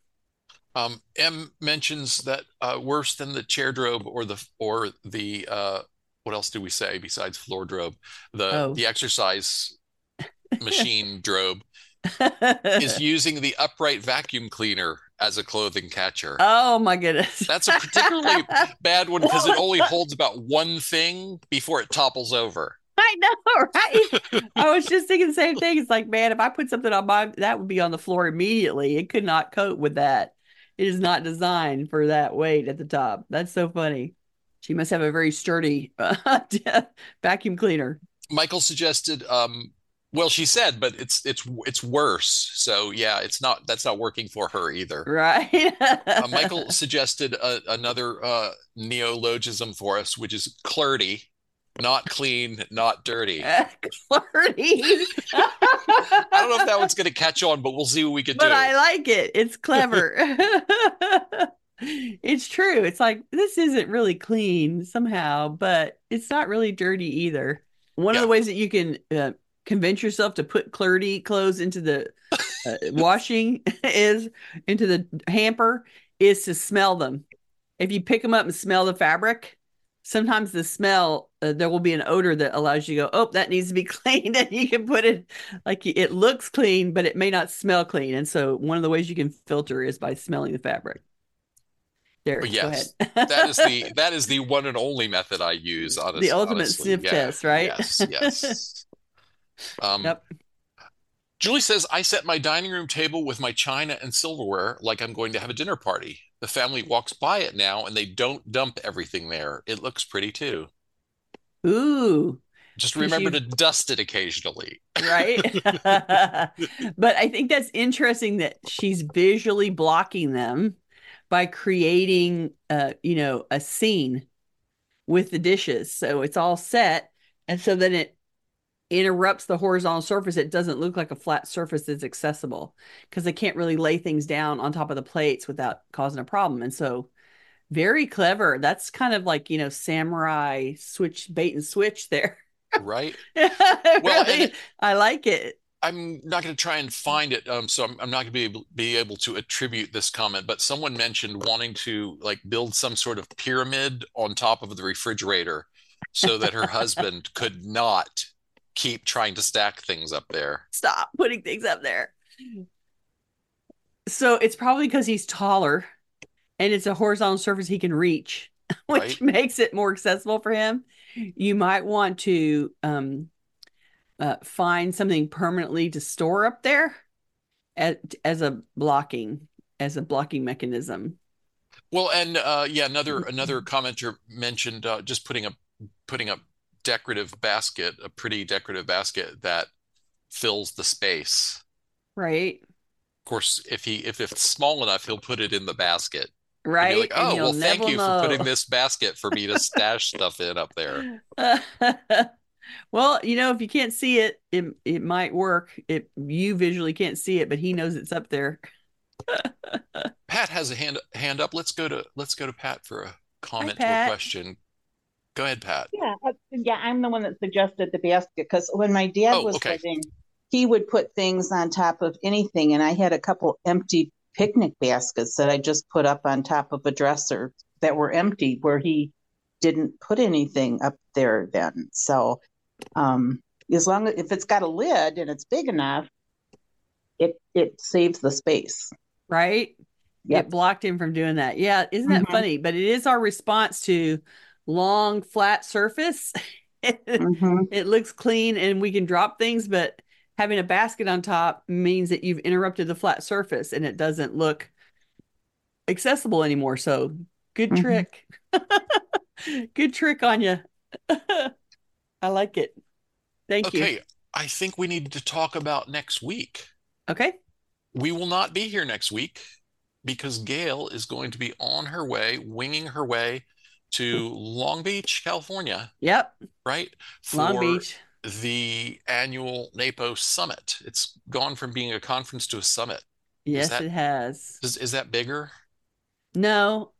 M mentions that worse than the chair drobe or the what else do we say besides floor drobe? Oh. The exercise machine drobe is using the upright vacuum cleaner as a clothing catcher. Oh my goodness. That's a particularly bad one because it only holds about one thing before it topples over. I know, right? I was just thinking the same thing. It's like, man, if I put something on my, that would be on the floor immediately. It could not cope with that. It is not designed for that weight at the top. That's so funny. She must have a very sturdy vacuum cleaner. Michael suggested, well, she said, but it's worse. So yeah, it's not that's not working for her either. Right? Michael suggested another neologism for us, which is clerdy, not clean, not dirty. Flirty. I don't know if that one's going to catch on, but we'll see what we can But do. I like it. It's clever. It's true. It's like this isn't really clean somehow, but it's not really dirty either. One of the Yeah, ways that you can convince yourself to put Clarity clothes into the washing is into the hamper is to smell them. If you pick them up and smell the fabric, sometimes the smell there will be an odor that allows you to go, oh, that needs to be cleaned, and you can put it like it looks clean, but it may not smell clean. And so one of the ways you can filter is by smelling the fabric. There, but go ahead. yes, that is the one and only method I use. The ultimate Honestly, sniff yeah, test, right? yes, yes. Um, Yep. Julie says, I set my dining room table with my china and silverware like I'm going to have a dinner party. The family walks by it now and they don't dump everything there. It looks pretty too. Ooh, Just because remember you've to dust it occasionally. right. But I think that's interesting that she's visually blocking them by creating a scene with the dishes. So it's all set. And so then it interrupts the horizontal surface. It doesn't look like a flat surface that's accessible because they can't really lay things down on top of the plates without causing a problem. And so very clever. That's kind of like, samurai switch bait and switch there. Right? Well, and Really, I like it. I'm not going to try and find it, so I'm not going to be able to attribute this comment. But someone mentioned wanting to like build some sort of pyramid on top of the refrigerator, so that her husband could not keep trying to stack things up there. Stop putting things up there. So it's probably because he's taller and it's a horizontal surface he can reach, which Right? makes it more accessible for him. You might want to find something permanently to store up there as a blocking mechanism. Well, and yeah, another commenter mentioned just putting a pretty decorative basket that fills the space. Right, Of course, if it's small enough, he'll put it in the basket. He'll be like, right, and "Oh, you'll well, thank never you for know. putting this basket for me to stash stuff in up there." Well, if you can't see it, it might work. You visually can't see it, but he knows it's up there. Pat has a hand up. Let's go to Pat for a Hi, comment or Pat. question. Go ahead, Pat. Yeah, I'm the one that suggested the basket because when my dad Oh, was okay. living, he would put things on top of anything, and I had a couple empty picnic baskets that I just put up on top of a dresser that were empty, where he didn't put anything up there then. So, as long as if it's got a lid and it's big enough, it saves the space. Right? It Yep. blocked him from doing that. Yeah, isn't that Mm-hmm. funny? But it is our response to long, flat surface. it, Mm-hmm. it looks clean and we can drop things, but having a basket on top means that you've interrupted the flat surface and it doesn't look accessible anymore. So good Mm-hmm. trick. Good trick on you. I like it. Thank you. Okay, I think we need to talk about next week. Okay. We will not be here next week because Gail is going to be on her way, winging her way to Long Beach, California, Yep. right? Long For Beach. the annual NAPO summit. It's gone from being a conference to a summit. Is Yes, that it has. is that bigger? No,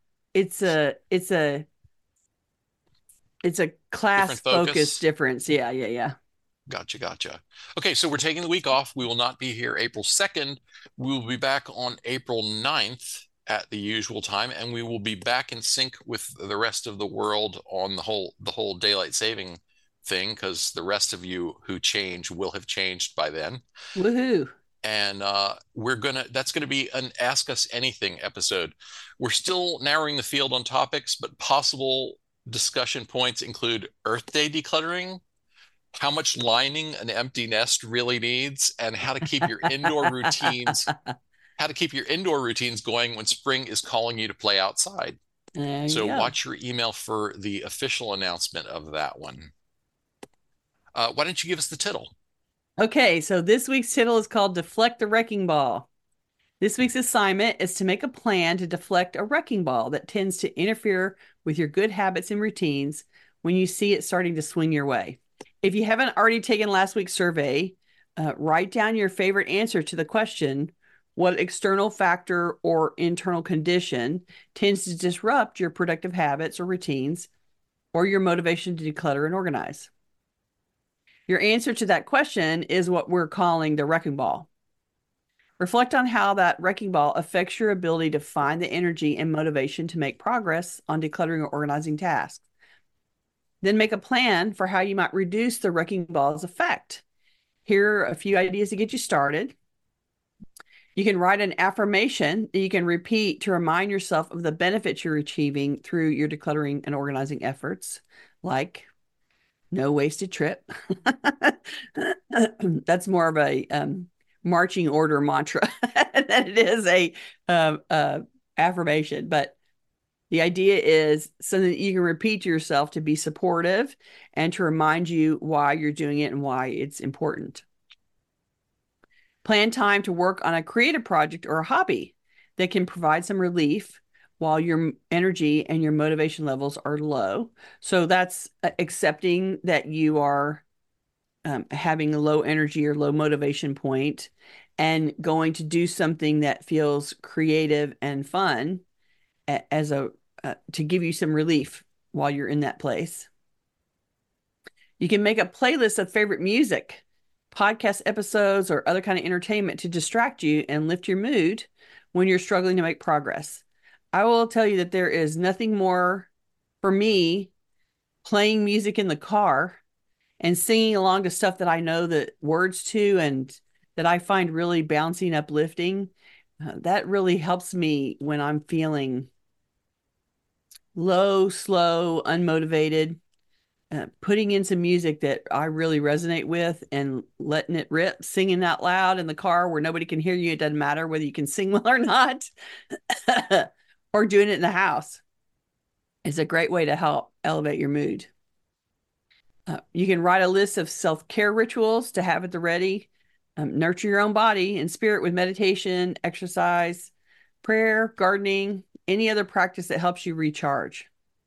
it's a class Different focus focus? difference. Yeah, yeah, yeah. Gotcha, gotcha. Okay, so we're taking the week off. We will not be here April 2nd. We will be back on April 9th at the usual time, and we will be back in sync with the rest of the world on the whole daylight saving thing, because the rest of you who change will have changed by then. Woohoo. And that's gonna be an Ask Us Anything episode. We're still narrowing the field on topics, but possible discussion points include Earth Day decluttering, how much lining an empty nest really needs, and how to keep your indoor routines, going when spring is calling you to play outside. There you So go. watch your email for the official announcement of that one. Why don't you give us the title? Okay, so this week's title is called Deflect the Wrecking Ball. This week's assignment is to make a plan to deflect a wrecking ball that tends to interfere with your good habits and routines when you see it starting to swing your way. If you haven't already taken last week's survey, write down your favorite answer to the question, what external factor or internal condition tends to disrupt your productive habits or routines or your motivation to declutter and organize? Your answer to that question is what we're calling the wrecking ball. Reflect on how that wrecking ball affects your ability to find the energy and motivation to make progress on decluttering or organizing tasks. Then make a plan for how you might reduce the wrecking ball's effect. Here are a few ideas to get you started. You can write an affirmation that you can repeat to remind yourself of the benefits you're achieving through your decluttering and organizing efforts, like no wasted trip. That's more of a marching order mantra than it is a affirmation. But the idea is something that you can repeat to yourself to be supportive and to remind you why you're doing it and why it's important. Plan time to work on a creative project or a hobby that can provide some relief while your energy and your motivation levels are low. So that's accepting that you are having a low energy or low motivation point and going to do something that feels creative and fun as a to give you some relief while you're in that place. You can make a playlist of favorite music, podcast episodes, or other kind of entertainment to distract you and lift your mood when you're struggling to make progress. I will tell you that there is nothing more for me playing music in the car and singing along to stuff that I know the words to and that I find really bouncy and uplifting. That really helps me when I'm feeling low, slow, unmotivated. Putting in some music that I really resonate with and letting it rip, singing out loud in the car where nobody can hear you. It doesn't matter whether you can sing well or not, or doing it in the house is a great way to help elevate your mood. You can write a list of self-care rituals to have at the ready. Nurture your own body and spirit with meditation, exercise, prayer, gardening, any other practice that helps you recharge.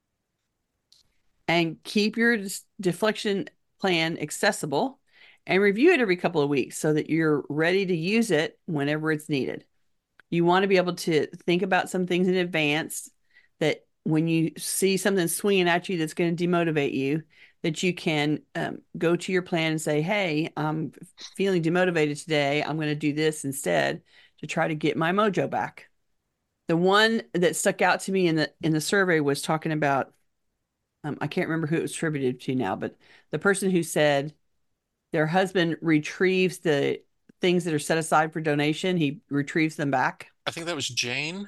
And keep your deflection plan accessible and review it every couple of weeks so that you're ready to use it whenever it's needed. You want to be able to think about some things in advance that when you see something swinging at you that's going to demotivate you, that you can go to your plan and say, hey, I'm feeling demotivated today. I'm going to do this instead to try to get my mojo back. The one that stuck out to me in the survey was talking about, I can't remember who it was attributed to now, but the person who said their husband retrieves the things that are set aside for donation. He retrieves them back. I think that was Jane.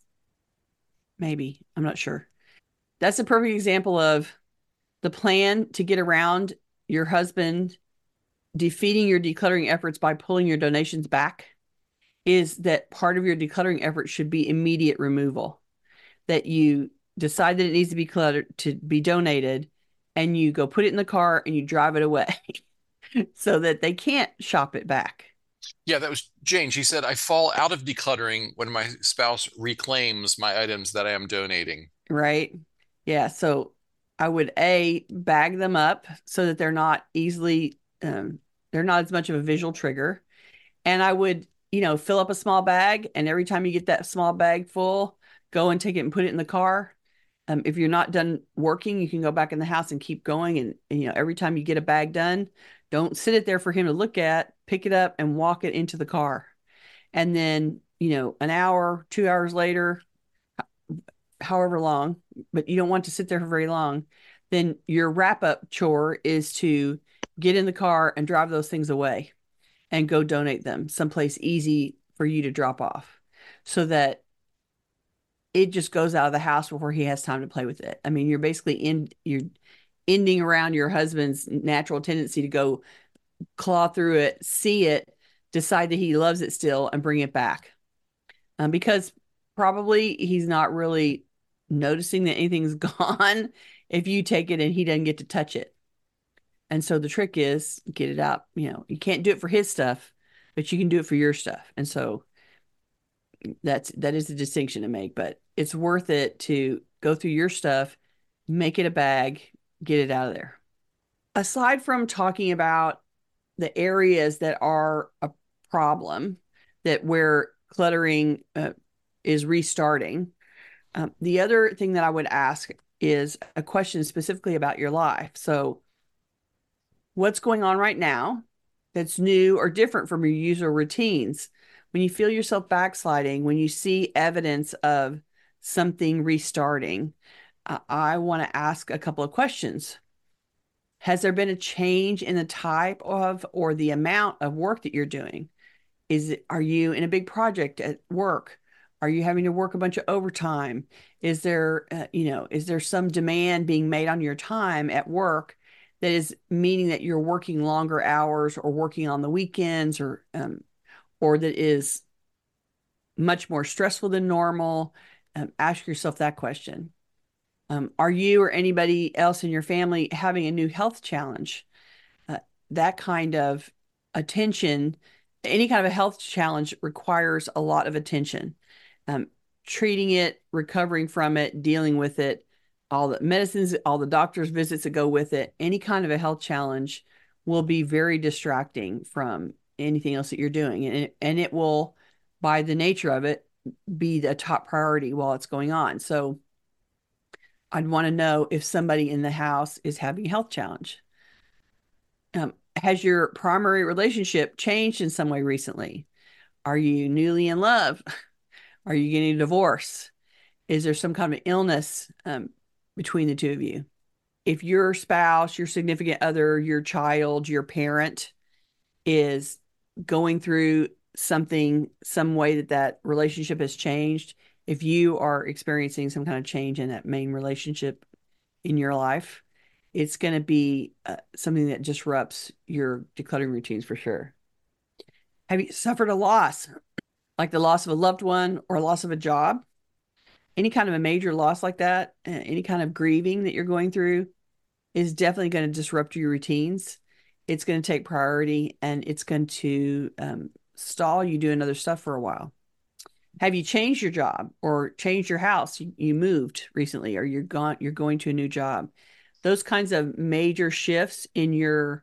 Maybe. I'm not sure. That's a perfect example of the plan to get around your husband defeating your decluttering efforts by pulling your donations back is that part of your decluttering effort should be immediate removal. That you decide that it needs to be cluttered to be donated and you go put it in the car and you drive it away so that they can't shop it back. Yeah, that was Jane. She said, I fall out of decluttering when my spouse reclaims my items that I am donating. Right? Yeah. So I would bag them up so that they're not easily, they're not as much of a visual trigger. And I would, fill up a small bag. And every time you get that small bag full, go and take it and put it in the car. If you're not done working, you can go back in the house and keep going. And every time you get a bag done, don't sit it there for him to look at, pick it up and walk it into the car. And then, an hour, 2 hours later, however long, but you don't want to sit there for very long, then your wrap up chore is to get in the car and drive those things away and go donate them someplace easy for you to drop off so that it just goes out of the house before he has time to play with it. I mean, you're basically ending around your husband's natural tendency to go claw through it, see it, decide that he loves it still, and bring it back. Because probably he's not really noticing that anything's gone if you take it and he doesn't get to touch it. And so the trick is get it out. You can't do it for his stuff, but you can do it for your stuff. And so that is a distinction to make, but it's worth it to go through your stuff, make it a bag, get it out of there. Aside from talking about the areas that are a problem, that where cluttering is restarting, the other thing that I would ask is a question specifically about your life. So what's going on right now that's new or different from your usual routines? When you feel yourself backsliding, when you see evidence of something restarting, I want to ask a couple of questions. Has there been a change in the type of or the amount of work that you're doing? Are you in a big project at work? Are you having to work a bunch of overtime? Is there some demand being made on your time at work that is meaning that you're working longer hours or working on the weekends or that is much more stressful than normal? Ask yourself that question. Are you or anybody else in your family having a new health challenge? That kind of attention, any kind of a health challenge requires a lot of attention. Treating it, recovering from it, dealing with it, all the medicines, all the doctor's visits that go with it, any kind of a health challenge will be very distracting from anything else that you're doing. And it will, by the nature of it, be the top priority while it's going on. So I'd want to know if somebody in the house is having a health challenge. Has your primary relationship changed in some way recently? Are you newly in love? Are you getting a divorce? Is there some kind of illness between the two of you? If your spouse, your significant other, your child, your parent is going through something, some way that relationship has changed, if you are experiencing some kind of change in that main relationship in your life, it's going to be something that disrupts your decluttering routines for sure. Have you suffered a loss, like the loss of a loved one or loss of a job? Any kind of a major loss like that, any kind of grieving that you're going through is definitely going to disrupt your routines. It's going to take priority and it's going to stall you doing other stuff for a while. Have you changed your job or changed your house? You moved recently or you're going to a new job. Those kinds of major shifts in your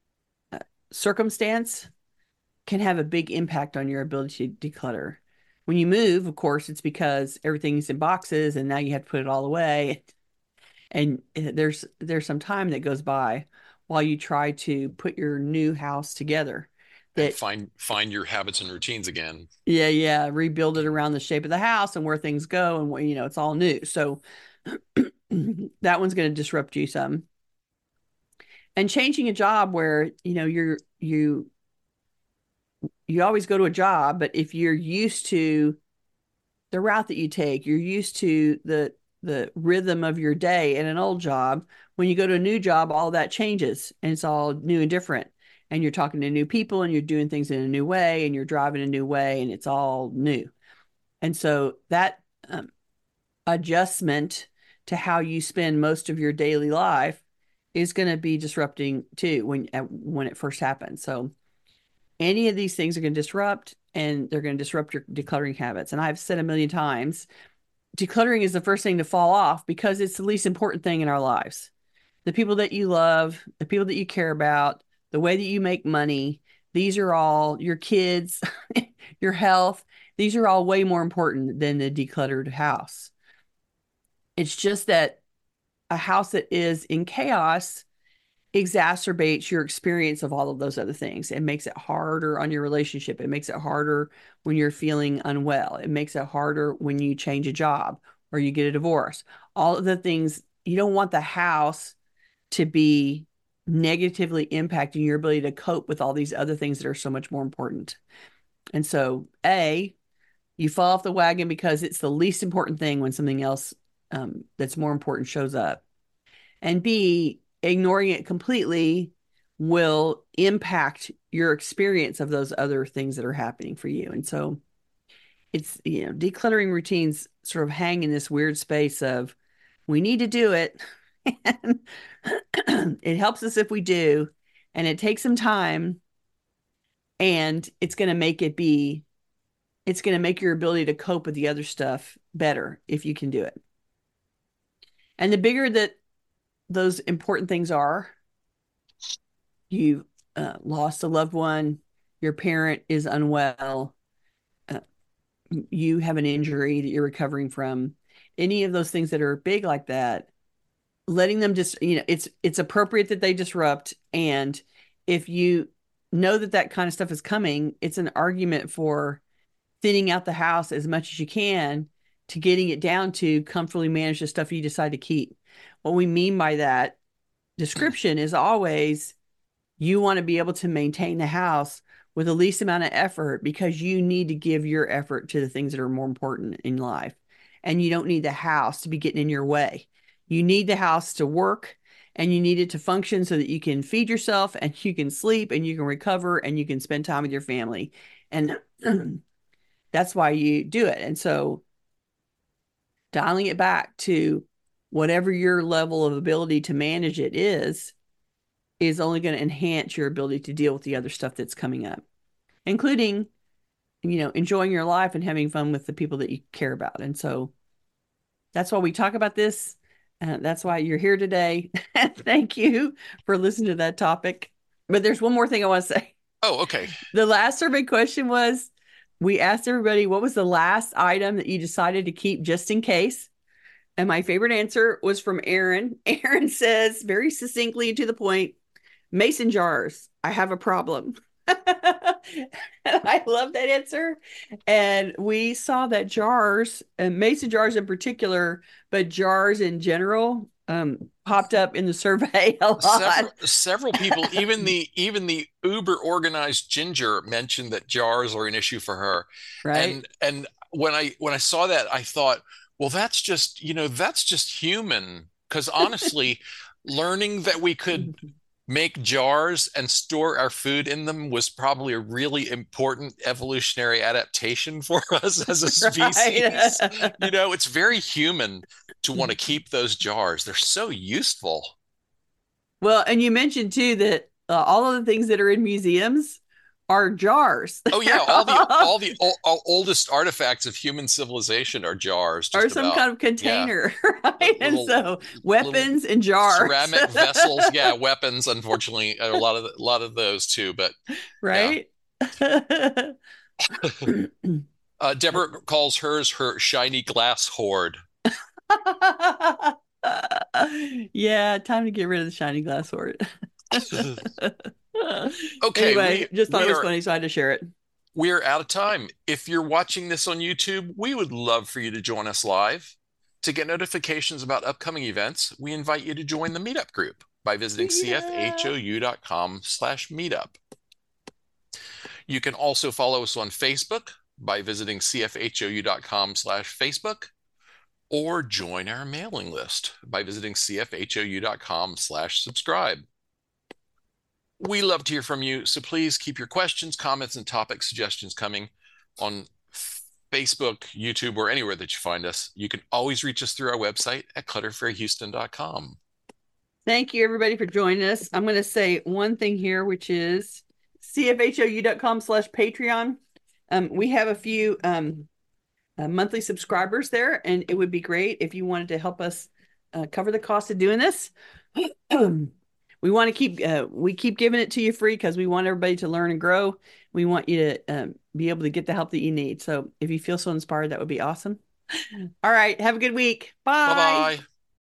circumstance can have a big impact on your ability to declutter. When you move, of course, it's because everything's in boxes and now you have to put it all away. And there's some time that goes by while you try to put your new house together. And find your habits and routines again. Yeah. Rebuild it around the shape of the house and where things go, and it's all new. So that one's going to disrupt you some. And changing a job where you always go to a job, but if you're used to the route that you take, you're used to the rhythm of your day in an old job. When you go to a new job, all that changes and it's all new and different. And you're talking to new people and you're doing things in a new way and you're driving a new way and it's all new. And so that adjustment to how you spend most of your daily life is going to be disrupting too when it first happens. So any of these things are going to disrupt, and they're going to disrupt your decluttering habits. And I've said a million times, decluttering is the first thing to fall off because it's the least important thing in our lives. The people that you love, the people that you care about, the way that you make money, these are all your kids, your health. These are all way more important than the decluttered house. It's just that a house that is in chaos exacerbates your experience of all of those other things. It makes it harder on your relationship. It makes it harder when you're feeling unwell. It makes it harder when you change a job or you get a divorce. All of the things, you don't want the house to be negatively impacting your ability to cope with all these other things that are so much more important. And so, you fall off the wagon because it's the least important thing when something else that's more important shows up. And B, ignoring it completely will impact your experience of those other things that are happening for you. And so it's, decluttering routines sort of hang in this weird space of we need to do it. And it helps us if we do. And it takes some time. And it's going to make your ability to cope with the other stuff better if you can do it. And the bigger that those important things are, you lost a loved one, your parent is unwell, you have an injury that you're recovering from, any of those things that are big like that, letting them just, it's appropriate that they disrupt. And if you know that kind of stuff is coming, it's an argument for thinning out the house as much as you can to getting it down to comfortably manage the stuff you decide to keep. What we mean by that description is always you want to be able to maintain the house with the least amount of effort because you need to give your effort to the things that are more important in life. And you don't need the house to be getting in your way. You need the house to work and you need it to function so that you can feed yourself and you can sleep and you can recover and you can spend time with your family. And that's why you do it. And so dialing it back to whatever your level of ability to manage it is only going to enhance your ability to deal with the other stuff that's coming up, including, enjoying your life and having fun with the people that you care about. And so that's why we talk about this. That's why you're here today. Thank you for listening to that topic. But there's one more thing I want to say. Oh, okay. The last survey question was, we asked everybody, what was the last item that you decided to keep just in case? And my favorite answer was from Aaron. Aaron says very succinctly to the point, mason jars. I have a problem. I love that answer. And we saw that jars, and mason jars in particular, but jars in general, popped up in the survey a lot. Several people, even the uber organized Ginger, mentioned that jars are an issue for her. Right. And when I saw that, I thought, well, that's just human. Because honestly, learning that we could make jars and store our food in them was probably a really important evolutionary adaptation for us as a species. Right. It's very human to want to keep those jars. They're so useful. Well, and you mentioned too that all of the things that are in museums are jars. Oh yeah, all the oldest artifacts of human civilization are jars, or some kind of container, yeah. Right? And so weapons and jars, ceramic vessels, yeah, weapons. Unfortunately, a lot of those too. But right. Yeah. Deborah calls hers her shiny glass hoard. Yeah, time to get rid of the shiny glass hoard. Okay. Anyway, just thought it was funny, so I had to share it. We're out of time. If you're watching this on YouTube, we would love for you to join us live. To get notifications about upcoming events, we invite you to join the meetup group by visiting cfhou.com/meetup. You can also follow us on Facebook by visiting cfhou.com/Facebook, or join our mailing list by visiting cfhou.com/subscribe. We love to hear from you, so please keep your questions, comments, and topic suggestions coming on Facebook, YouTube, or anywhere that you find us. You can always reach us through our website at clutterfreehouston.com. Thank you, everybody, for joining us. I'm going to say one thing here, which is cfhou.com/Patreon. We have a few monthly subscribers there, and it would be great if you wanted to help us cover the cost of doing this. We want to keep giving it to you free because we want everybody to learn and grow. We want you to be able to get the help that you need. So if you feel so inspired, that would be awesome. All right. Have a good week. Bye. Bye-bye.